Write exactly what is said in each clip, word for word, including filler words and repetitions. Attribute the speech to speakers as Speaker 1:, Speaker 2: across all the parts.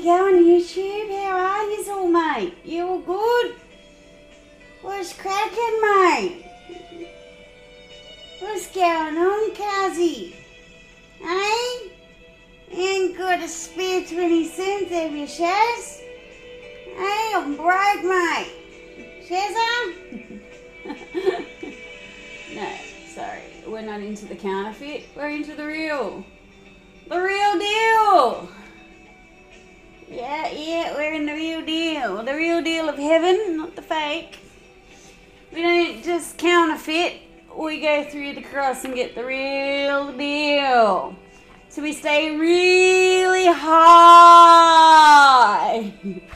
Speaker 1: going, YouTube? How are you all, mate? You all good? What's cracking, mate? What's going on, Kazi? Eh? Ain't got a spare twenty cents, have you, Shaz? Hey, I'm broke, mate. Shazza? No, sorry. We're not into the counterfeit. We're into the real. The real deal. Yeah, yeah, we're in the real deal. The real deal of heaven, not the fake. We don't just counterfeit. We go through the cross and get the real deal. So we stay really high.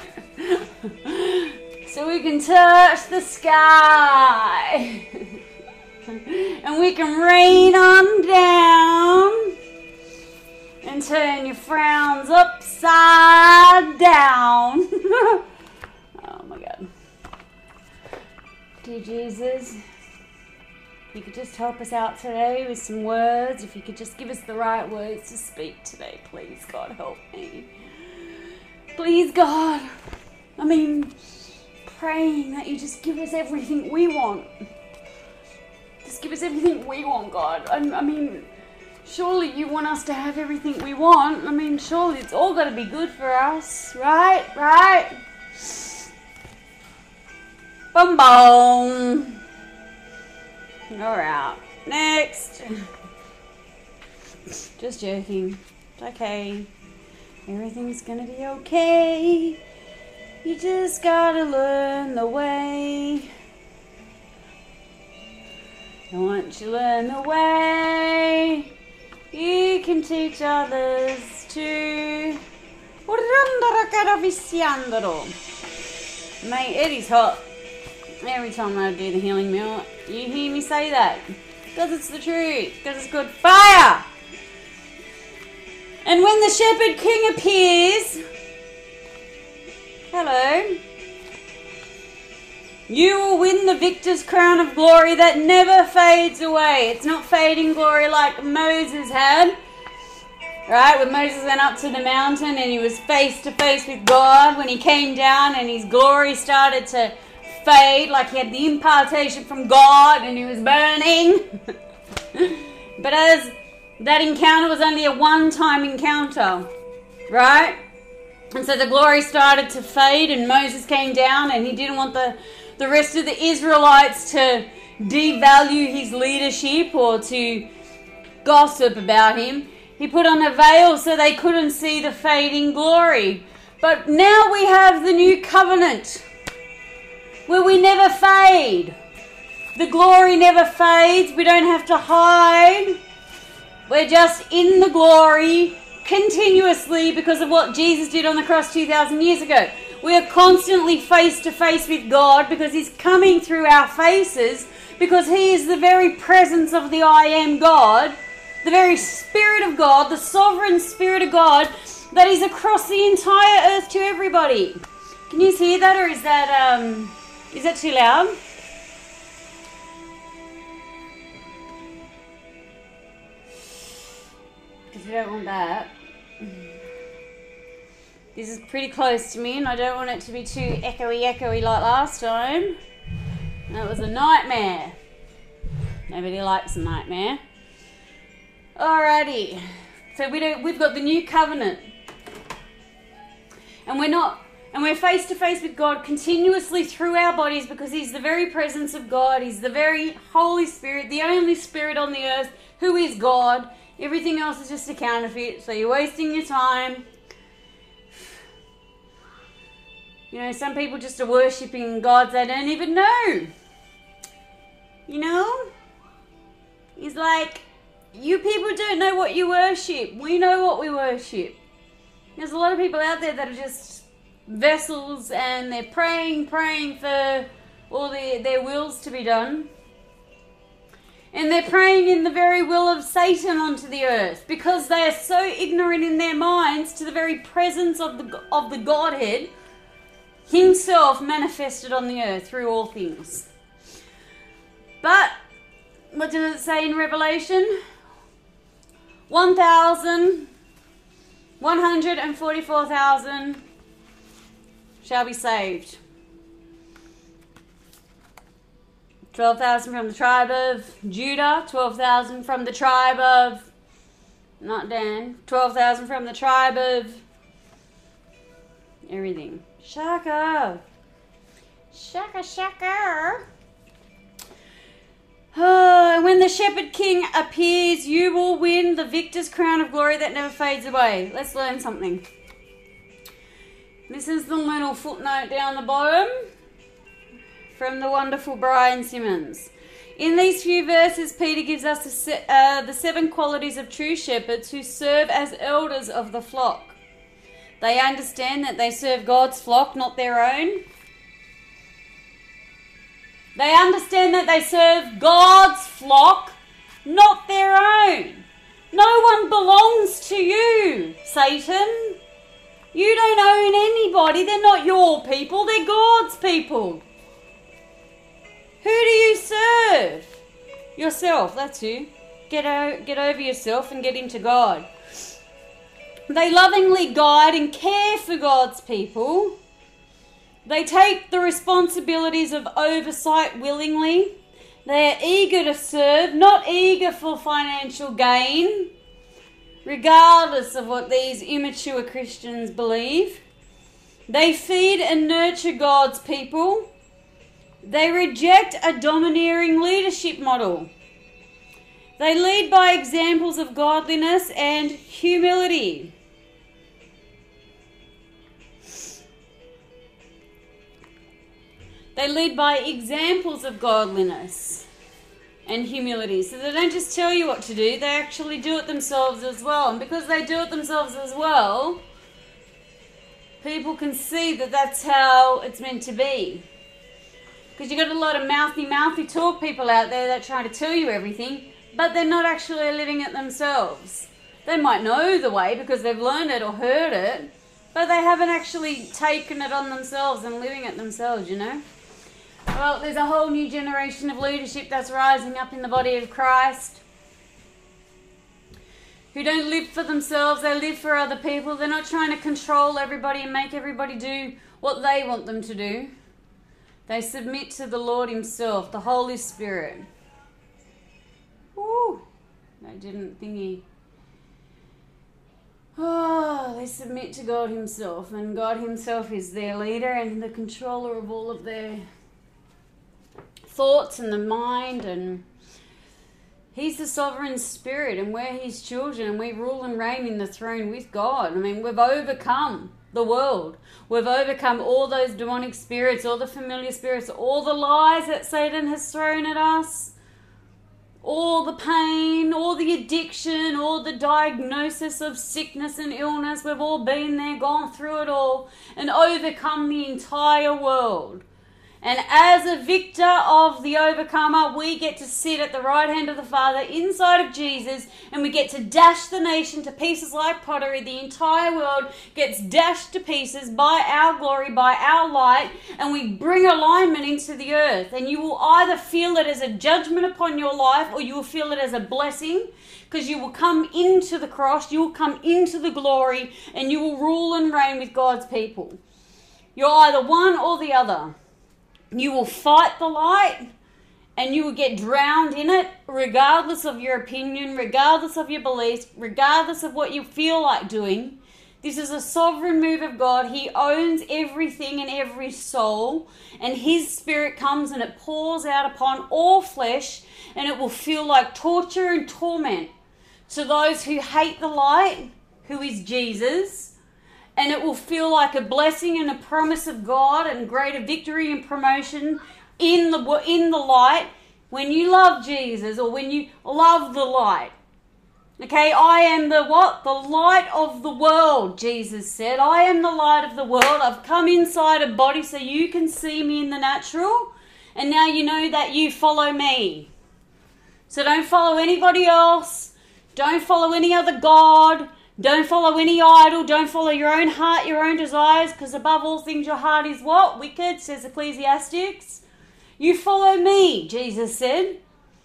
Speaker 1: So we can touch the sky. And we can rain on down. And turn your frowns upside down. Oh my God. Dear Jesus, if you could just help us out today with some words. If you could just give us the right words to speak today, please, God, help me. Please, God. I mean, praying that you just give us everything we want. Just give us everything we want, God. I, I mean, surely you want us to have everything we want. I mean, surely it's all got to be good for us, right? Right? Boom, boom. All right. Next. Just joking. It's okay. Everything's gonna be okay. You just gotta learn the way. And once you learn the way, you can teach others too. Mate, Eddie's hot. Every time I do the healing meal, you hear me say that. Because it's the truth. Because it's good fire. And when the Shepherd King appears, hello, you will win the victor's crown of glory that never fades away. It's not fading glory like Moses had. Right, when Moses went up to the mountain and he was face to face with God, when he came down and his glory started to fade, like he had the impartation from God and he was burning. But as that encounter was only a one-time encounter, right? And so the glory started to fade and Moses came down and he didn't want the, the rest of the Israelites to devalue his leadership or to gossip about him. He put on a veil so they couldn't see the fading glory. But now we have the new covenant where we never fade. The glory never fades. We don't have to hide. We're just in the glory continuously because of what Jesus did on the cross two thousand years ago. We are constantly face to face with God because he's coming through our faces, because he is the very presence of the I am God, the very Spirit of God, the sovereign Spirit of God that is across the entire earth to everybody. Can you hear that, or is that um is that too loud? Because we don't want that. This is pretty close to me and I don't want it to be too echoey echoey like last time. That was a nightmare. Nobody likes a nightmare. Alrighty. So we don't, we've got the new covenant. And we're not And we're face to face with God continuously through our bodies because he's the very presence of God. He's the very Holy Spirit, the only Spirit on the earth who is God. Everything else is just a counterfeit, so you're wasting your time. You know, some people just are worshipping gods they don't even know. You know? He's like, you people don't know what you worship. We know what we worship. There's a lot of people out there that are just vessels and they're praying, praying for all their, their wills to be done. And they're praying in the very will of Satan onto the earth because they are so ignorant in their minds to the very presence of the, of the Godhead himself manifested on the earth through all things. But what does it say in Revelation? one thousand one hundred forty-four thousand shall be saved. twelve thousand from the tribe of Judah, twelve thousand from the tribe of, not Dan, twelve thousand from the tribe of everything. Shaka. Shaka, shaka. Oh, when the shepherd king appears, you will win the victor's crown of glory that never fades away. Let's learn something. This is the little footnote down the bottom from the wonderful Brian Simmons. In these few verses, Peter gives us the, se- uh, the seven qualities of true shepherds who serve as elders of the flock. They understand that they serve God's flock, not their own. They understand that they serve God's flock, not their own. No one belongs to you, Satan. You don't own anybody. They're not your people. They're God's people. Who do you serve? Yourself. That's you. Get, o- get over yourself and get into God. They lovingly guide and care for God's people. They take the responsibilities of oversight willingly. They are eager to serve, not eager for financial gain, regardless of what these immature Christians believe. They feed and nurture God's people. They reject a domineering leadership model. They lead by examples of godliness and humility. They lead by examples of godliness and humility. So they don't just tell you what to do, they actually do it themselves as well. And because they do it themselves as well, people can see that that's how it's meant to be. Because you've got a lot of mouthy, mouthy talk people out there that try to tell you everything, but they're not actually living it themselves. They might know the way because they've learned it or heard it, but they haven't actually taken it on themselves and living it themselves, you know. Well, there's a whole new generation of leadership that's rising up in the body of Christ who don't live for themselves, they live for other people. They're not trying to control everybody and make everybody do what they want them to do. They submit to the Lord himself, the Holy Spirit. Woo! That didn't thingy. Oh, they submit to God himself, and God himself is their leader and the controller of all of their thoughts and the mind, and he's the sovereign spirit, and we're his children, and we rule and reign in the throne with God. I mean, we've overcome the world. We've overcome all those demonic spirits, all the familiar spirits, all the lies that Satan has thrown at us, all the pain, all the addiction, all the diagnosis of sickness and illness. We've all been there, gone through it all, and overcome the entire world. And as a victor of the overcomer, we get to sit at the right hand of the Father inside of Jesus, and we get to dash the nation to pieces like pottery. The entire world gets dashed to pieces by our glory, by our light, and we bring alignment into the earth. And you will either feel it as a judgment upon your life, or you will feel it as a blessing, because you will come into the cross, you will come into the glory, and you will rule and reign with God's people. You're either one or the other. You will fight the light and you will get drowned in it, regardless of your opinion, regardless of your beliefs, regardless of what you feel like doing. This is a sovereign move of God. He owns everything and every soul, and his spirit comes and it pours out upon all flesh, and it will feel like torture and torment to those who hate the light, who is Jesus. And it will feel like a blessing and a promise of God and greater victory and promotion in the in the light when you love Jesus, or when you love the light. Okay, I am the what? The light of the world, Jesus said. I am the light of the world. I've come inside a body so you can see me in the natural. And now you know that you follow me. So don't follow anybody else. Don't follow any other God. Don't follow any idol. Don't follow your own heart, your own desires, because above all things your heart is what? Wicked, says Ecclesiastes. You follow me, Jesus said.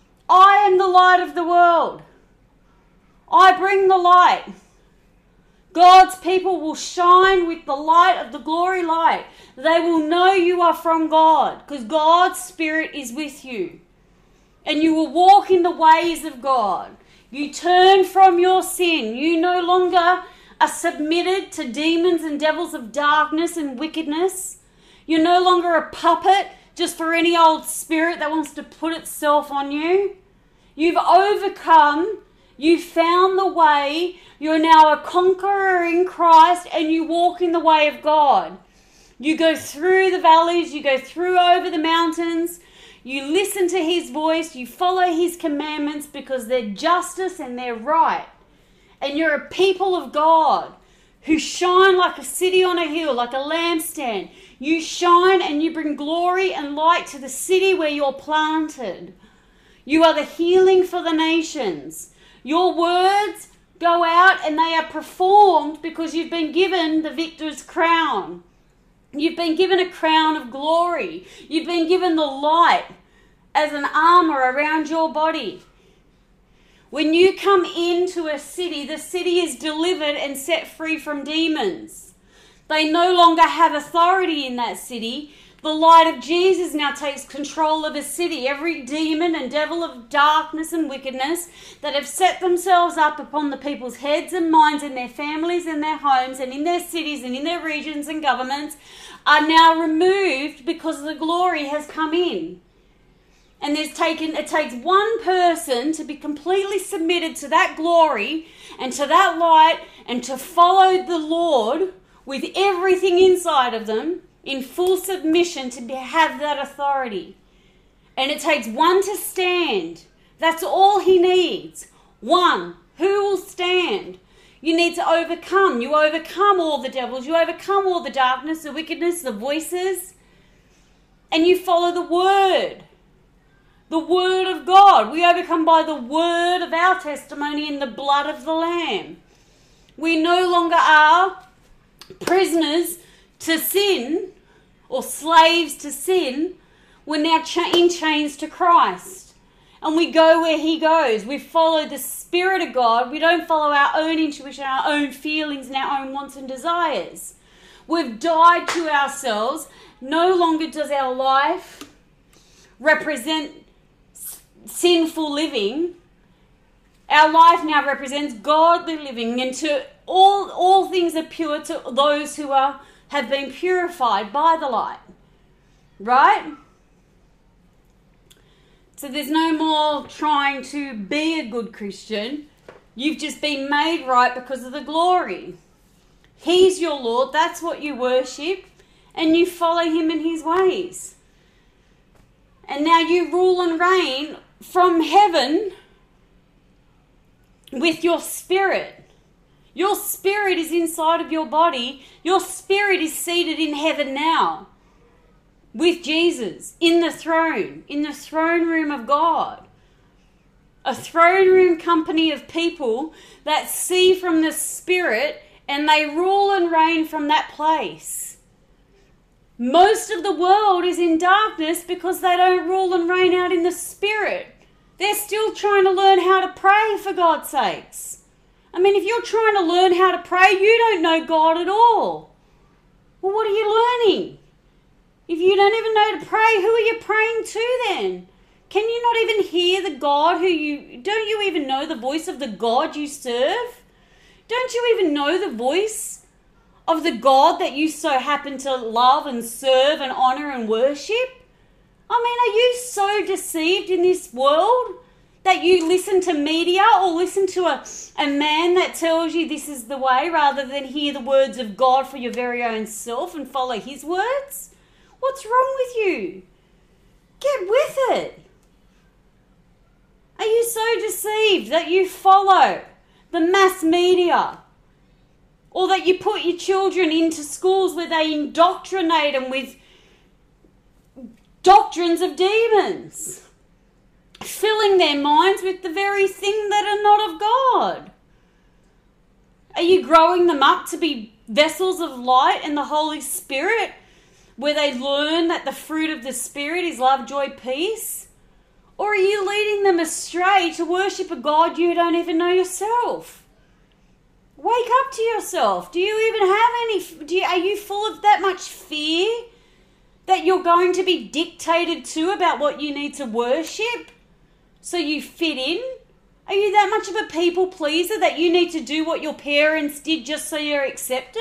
Speaker 1: I am the light of the world. I bring the light. God's people will shine with the light of the glory light. They will know you are from God because God's Spirit is with you. And you will walk in the ways of God. You turn from your sin. You no longer are submitted to demons and devils of darkness and wickedness. You're no longer a puppet just for any old spirit that wants to put itself on you. You've overcome. You've found the way. You're now a conqueror in Christ and you walk in the way of God. You go through the valleys. You go through over the mountains. You listen to his voice. You follow his commandments because they're justice and they're right. And you're a people of God who shine like a city on a hill, like a lampstand. You shine and you bring glory and light to the city where you're planted. You are the healing for the nations. Your words go out and they are performed because you've been given the victor's crown. You've been given a crown of glory. You've been given the light as an armor around your body. When you come into a city, the city is delivered and set free from demons. They no longer have authority in that city. The light of Jesus now takes control of a city. Every demon and devil of darkness and wickedness that have set themselves up upon the people's heads and minds and their families and their homes and in their cities and in their regions and governments are now removed because the glory has come in. And there's taken, it takes one person to be completely submitted to that glory and to that light and to follow the Lord with everything inside of them in full submission to be, have that authority. And it takes one to stand. That's all he needs. One. Who will stand? You need to overcome. You overcome all the devils. You overcome all the darkness, the wickedness, the voices. And you follow the word. The word of God. We overcome by the word of our testimony in the blood of the Lamb. We no longer are prisoners to sin or slaves to sin. We're now in chains to Christ. And we go where he goes. We follow the Spirit of God. We don't follow our own intuition, our own feelings and our own wants and desires. We've died to ourselves. No longer does our life represent sinful living. Our life now represents godly living, and to all all things are pure to those who are have been purified by the light. Right? So there's no more trying to be a good Christian. You've just been made right because of the glory. He's your Lord. That's what you worship. And you follow him in his ways. And now you rule and reign from heaven with your spirit. Your spirit is inside of your body. Your spirit is seated in heaven now with Jesus in the throne, in the throne room of God. A throne room company of people that see from the Spirit and they rule and reign from that place. Most of the world is in darkness because they don't rule and reign out in the Spirit. They're still trying to learn how to pray, for God's sakes. I mean, if you're trying to learn how to pray, you don't know God at all. Well, what are you learning? If you don't even know to pray, who are you praying to then? Can you not even hear the God who you... Don't you even know the voice of the God you serve? Don't you even know the voice of the God that you so happen to love and serve and honor and worship? I mean, are you so deceived in this world that you listen to media or listen to a, a man that tells you this is the way rather than hear the words of God for your very own self and follow his words? What's wrong with you? Get with it. Are you so deceived that you follow the mass media? Or that you put your children into schools where they indoctrinate them with doctrines of demons, filling their minds with the very thing that are not of God? Are you growing them up to be vessels of light and the Holy Spirit, where they learn that the fruit of the Spirit is love, joy, peace? Or are you leading them astray to worship a God you don't even know yourself? Wake up to yourself. Do you even have any, do you, are you full of that much fear that you're going to be dictated to about what you need to worship so you fit in? Are you that much of a people pleaser that you need to do what your parents did just so you're accepted?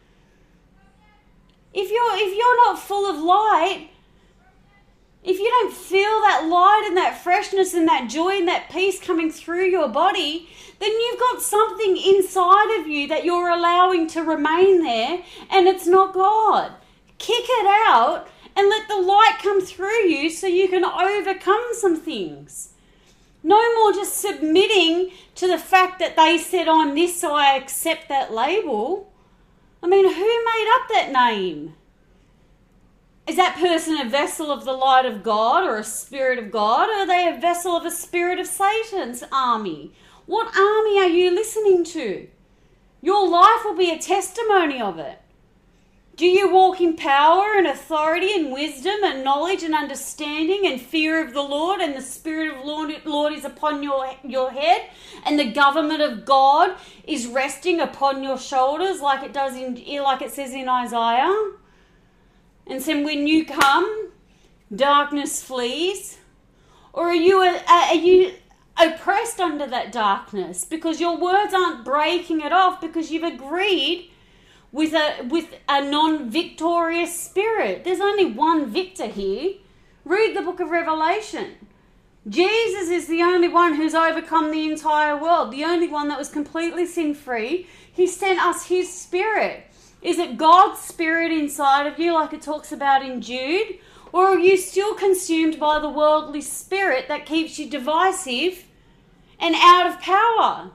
Speaker 1: If you're, if you're not full of light, if you don't feel that light and that freshness and that joy and that peace coming through your body, then you've got something inside of you that you're allowing to remain there, and it's not God. Kick it out and let the light come through you so you can overcome some things. No more just submitting to the fact that they said I'm this, so I accept that label. I mean, who made up that name? Is that person a vessel of the light of God or a spirit of God? Or are they a vessel of a spirit of Satan's army? What army are you listening to? Your life will be a testimony of it. Do you walk in power and authority and wisdom and knowledge and understanding and fear of the Lord, and the Spirit of Lord, Lord is upon your, your head, and the government of God is resting upon your shoulders like it does in, like it says in Isaiah? And so when you come, darkness flees? Or are you, are you oppressed under that darkness because your words aren't breaking it off because you've agreed with a with a non-victorious spirit? There's only one victor here. Read the book of Revelation. Jesus is the only one who's overcome the entire world, the only one that was completely sin-free. He sent us his spirit. Is it God's spirit inside of you like it talks about in Jude? Or are you still consumed by the worldly spirit that keeps you divisive and out of power?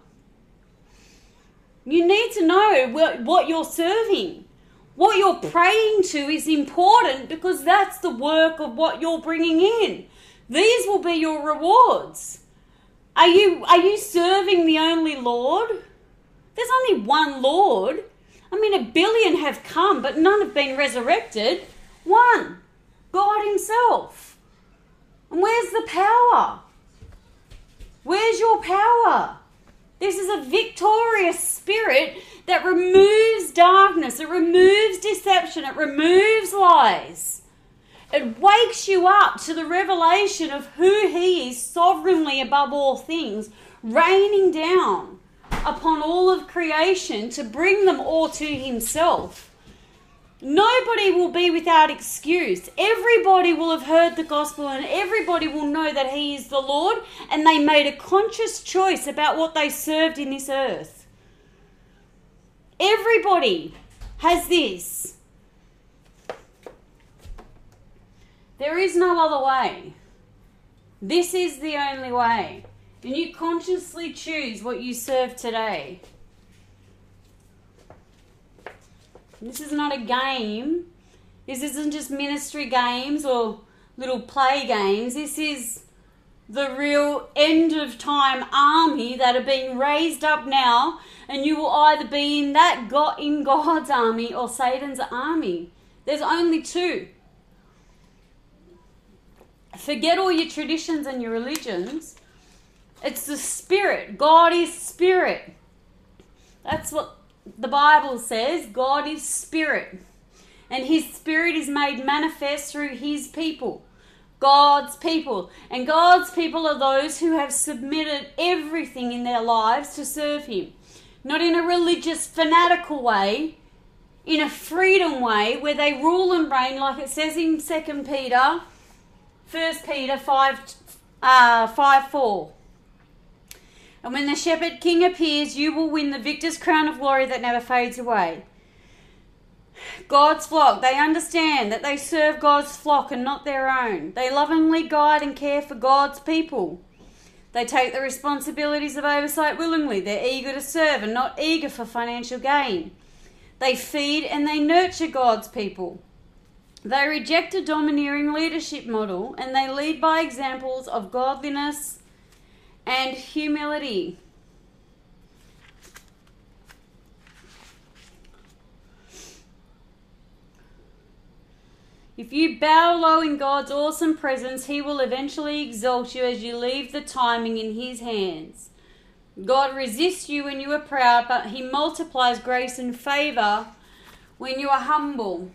Speaker 1: You need to know what you're serving. What you're praying to is important because that's the work of what you're bringing in. These will be your rewards. Are you, are you serving the only Lord? There's only one Lord. I mean, a billion have come, but none have been resurrected. One. God himself. And where's the power? Where's your power? This is a victorious spirit that removes darkness. It removes deception. It removes lies. It wakes you up to the revelation of who he is sovereignly above all things, raining down upon all of creation to bring them all to himself. Nobody will be without excuse. Everybody will have heard the gospel and everybody will know that he is the Lord, and they made a conscious choice about what they served in this earth. Everybody has this. There is no other way. This is the only way. And you consciously choose what you serve today. This is not a game. This isn't just ministry games or little play games. This is the real end of time army that are being raised up now, and you will either be in that God, in God's army or Satan's army. There's only two. Forget all your traditions and your religions. It's the spirit. God is spirit. That's what the Bible says. God is spirit. And his spirit is made manifest through his people. God's people. And God's people are those who have submitted everything in their lives to serve him. Not in a religious, fanatical way. In a freedom way where they rule and reign, like it says in Second Peter, First Peter five, uh, five four. And when the shepherd king appears, you will win the victor's crown of glory that never fades away. God's flock, they understand that they serve God's flock and not their own. They lovingly guide and care for God's people. They take the responsibilities of oversight willingly. They're eager to serve and not eager for financial gain. They feed and they nurture God's people. They reject a domineering leadership model and they lead by examples of godliness and humility. If you bow low in God's awesome presence, he will eventually exalt you as you leave the timing in his hands. God resists you when you are proud, but he multiplies grace and favor when you are humble.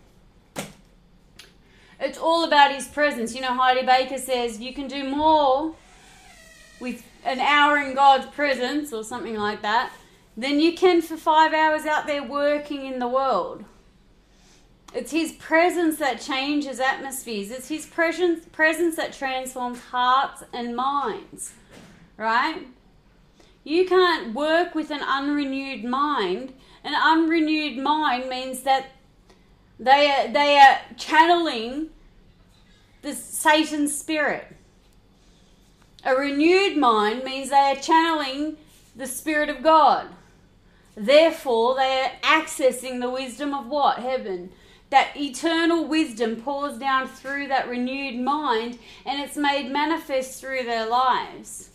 Speaker 1: It's all about his presence. You know, Heidi Baker says you can do more with an hour in God's presence or something like that than you can for five hours out there working in the world. It's his presence that changes atmospheres. It's his presence, presence that transforms hearts and minds, right? You can't work with an unrenewed mind. An unrenewed mind means that they are, they are channeling the Satan's spirit. A renewed mind means they are channeling the Spirit of God. Therefore, they are accessing the wisdom of what? Heaven. That eternal wisdom pours down through that renewed mind, and it's made manifest through their lives.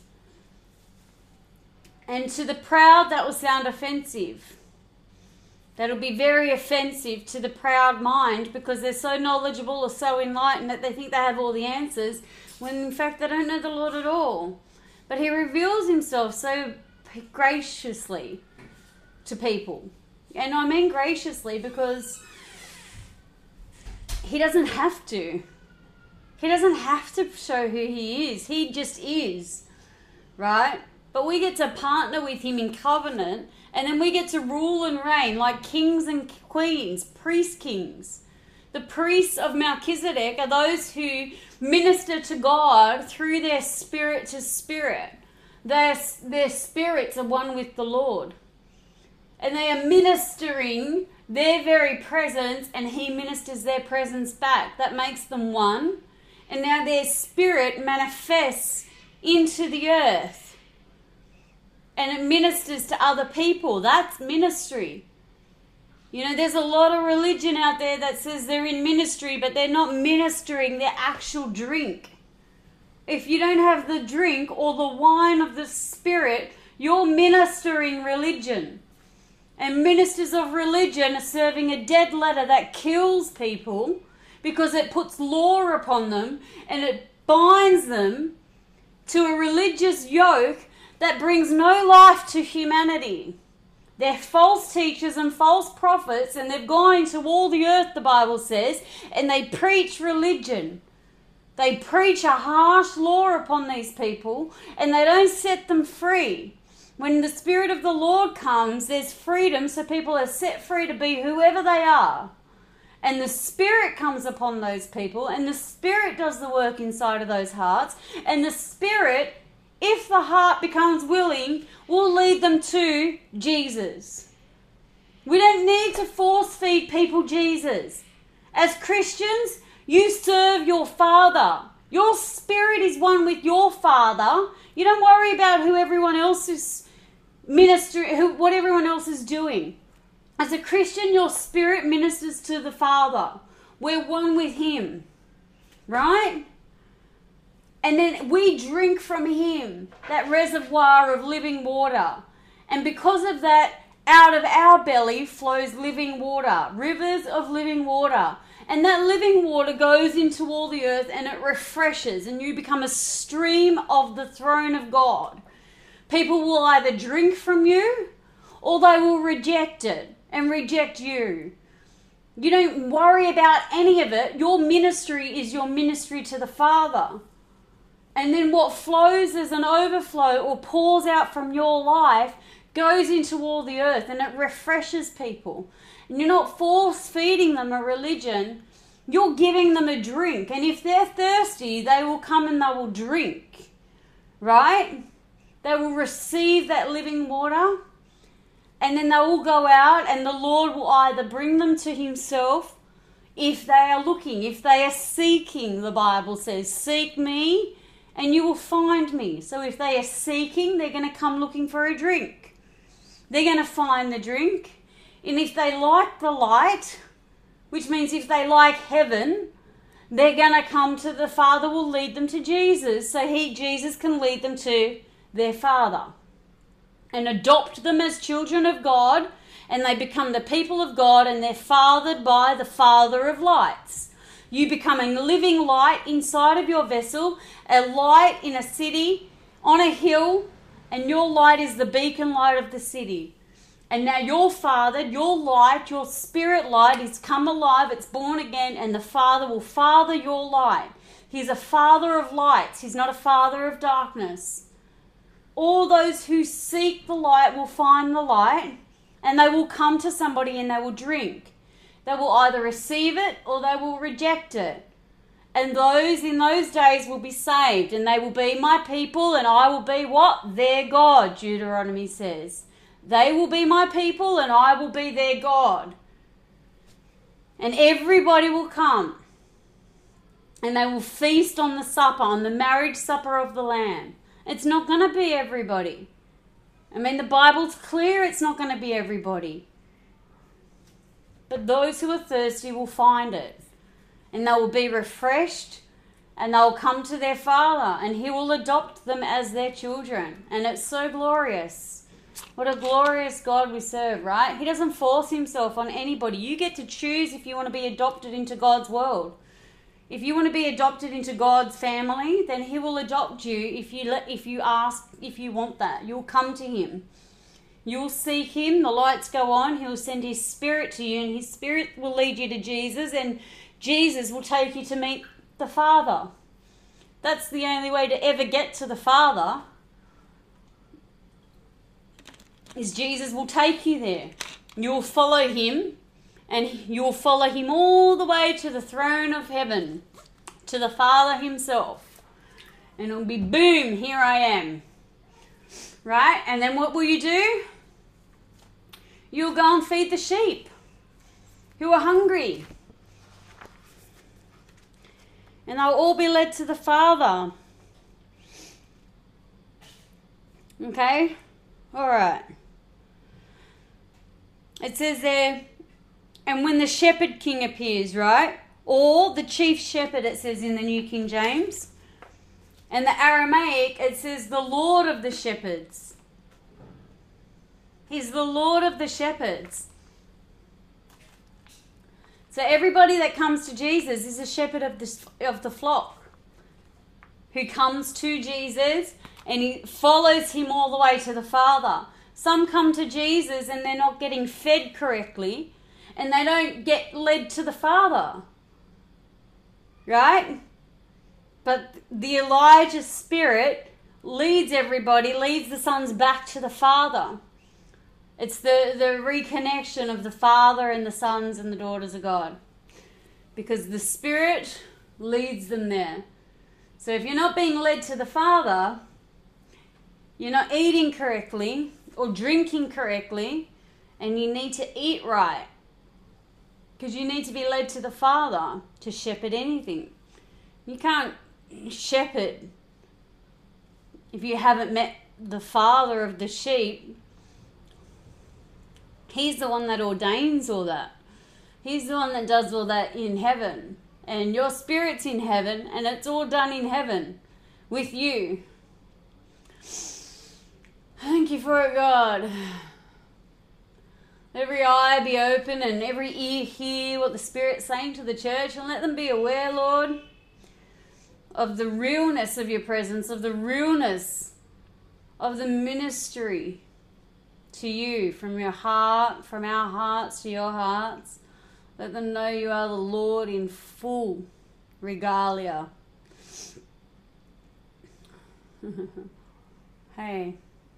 Speaker 1: And to the proud, that will sound offensive. That'll be very offensive to the proud mind, because they're so knowledgeable or so enlightened that they think they have all the answers, when in fact they don't know the Lord at all. But he reveals himself so graciously to people. And I mean graciously because he doesn't have to. He doesn't have to show who he is. He just is. Right? But we get to partner with him in covenant, and then we get to rule and reign like kings and queens, priest kings. The priests of Melchizedek are those who minister to God through their spirit to spirit. Their, their spirits are one with the Lord. And they are ministering their very presence, and he ministers their presence back. That makes them one. And now their spirit manifests into the earth. And it ministers to other people. That's ministry. You know, there's a lot of religion out there that says they're in ministry, but they're not ministering their actual drink. If you don't have the drink or the wine of the Spirit, you're ministering religion. And ministers of religion are serving a dead letter that kills people because it puts law upon them and it binds them to a religious yoke that brings no life to humanity. They're false teachers and false prophets, and they've gone into all the earth, the Bible says, and they preach religion. They preach a harsh law upon these people, and they don't set them free. When the Spirit of the Lord comes, there's freedom, so people are set free to be whoever they are. And the Spirit comes upon those people, and the Spirit does the work inside of those hearts, and the Spirit, if the heart becomes willing, will lead them to Jesus. We don't need to force feed people Jesus. As Christians, you serve your Father. Your spirit is one with your Father. You don't worry about who everyone else is ministering, who, what everyone else is doing. As a Christian, your spirit ministers to the Father. We're one with Him. Right? And then we drink from Him, that reservoir of living water. And because of that, out of our belly flows living water, rivers of living water. And that living water goes into all the earth and it refreshes, and you become a stream of the throne of God. People will either drink from you or they will reject it and reject you. You don't worry about any of it. Your ministry is your ministry to the Father. And then what flows as an overflow or pours out from your life goes into all the earth, and it refreshes people. And you're not force feeding them a religion. You're giving them a drink. And if they're thirsty, they will come and they will drink. Right? They will receive that living water. And then they will go out, and the Lord will either bring them to Himself if they are looking, if they are seeking. The Bible says, seek me and you will find me. So if they are seeking, they're going to come looking for a drink. They're going to find the drink. And if they like the light, which means if they like heaven, they're going to come to the Father will lead them to Jesus. So he, Jesus can lead them to their Father and adopt them as children of God, and they become the people of God, and they're fathered by the Father of lights. You become a living light inside of your vessel, a light in a city, on a hill, And your light is the beacon light of the city. And now your Father, your light, your spirit light is come alive, it's born again, and the Father will father your light. He's a father of lights. He's not a father of darkness. All those who seek the light will find the light, and they will come to somebody and they will drink. They will either receive it or they will reject it. And those in those days will be saved, and they will be my people, and I will be what? Their God, Deuteronomy says. They will be my people, and I will be their God. And everybody will come, and they will feast on the supper, on the marriage supper of the Lamb. It's not going to be everybody. I mean, the Bible's clear it's not going to be everybody. But those who are thirsty will find it. And they will be refreshed, and they'll come to their Father, and He will adopt them as their children. And it's so glorious. What a glorious God we serve, right? He doesn't force Himself on anybody. You get to choose if you want to be adopted into God's world. If you want to be adopted into God's family, then He will adopt you if you let, if you ask, if you want that. You'll come to Him. You'll seek Him, the lights go on, He'll send His Spirit to you, and His Spirit will lead you to Jesus, and Jesus will take you to meet the Father. That's the only way to ever get to the Father, is Jesus will take you there. You'll follow Him, and you'll follow Him all the way to the throne of heaven, to the Father Himself. And it'll be boom, here I am. Right? And then what will you do? You'll go and feed the sheep who are hungry. And they'll all be led to the Father. Okay? Alright. It says there, and when the shepherd king appears, right? Or the chief shepherd, it says in the New King James. And the Aramaic, it says the Lord of the shepherds. He's the Lord of the shepherds. So everybody that comes to Jesus is a shepherd of the, of the flock, who comes to Jesus and he follows Him all the way to the Father. Some come to Jesus and they're not getting fed correctly, and they don't get led to the Father. Right? But the Elijah Spirit leads everybody, leads the sons back to the Father. It's the, the reconnection of the Father and the sons and the daughters of God. Because the Spirit leads them there. So if you're not being led to the Father, you're not eating correctly or drinking correctly, and you need to eat right. Because you need to be led to the Father to shepherd anything. You can't shepherd if you haven't met the Father of the sheep. He's the one that ordains all that. He's the one that does all that in heaven. And your spirit's in heaven, and it's all done in heaven with you. Thank you for it, God. Every eye be open and every ear hear what the Spirit's saying to the church, and let them be aware, Lord, of the realness of your presence, of the realness of the ministry to you, from your heart, from our hearts to your hearts. Let them know you are the Lord in full regalia. Hey.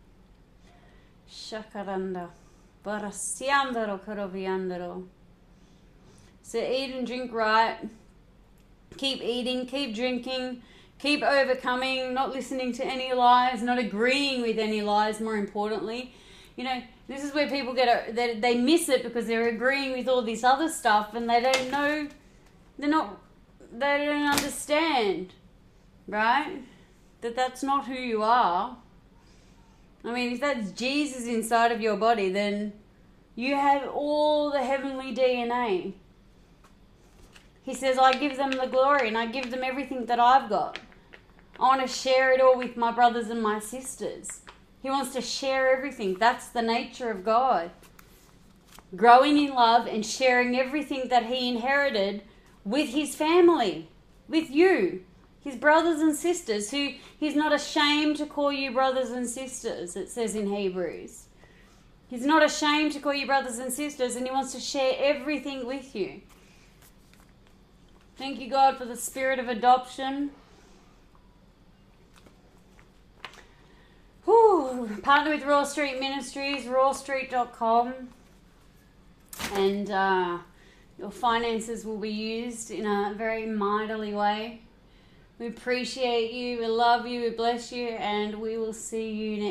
Speaker 1: Shakaranda. Barasiandaro karaviandaro. So eat and drink right. Keep eating, keep drinking, keep overcoming, not listening to any lies, not agreeing with any lies, more importantly. You know, this is where people get a, they, they miss it because they're agreeing with all this other stuff, and they don't know, they're not, they don't understand, right? That that's not who you are. I mean, if that's Jesus inside of your body, then you have all the heavenly D N A. He says, I give them the glory and I give them everything that I've got. I want to share it all with my brothers and my sisters. He wants to share everything. That's the nature of God. Growing in love and sharing everything that He inherited with His family, with you. His brothers and sisters, who he's not ashamed to call you brothers and sisters, it says in Hebrews. He's not ashamed to call you brothers and sisters, and he wants to share everything with you. Thank you, God, for the spirit of adoption. Whew. Partner with Raw Street Ministries, raw street dot com. And uh, your finances will be used in a very mightily way. We appreciate you, we love you, we bless you, and we will see you next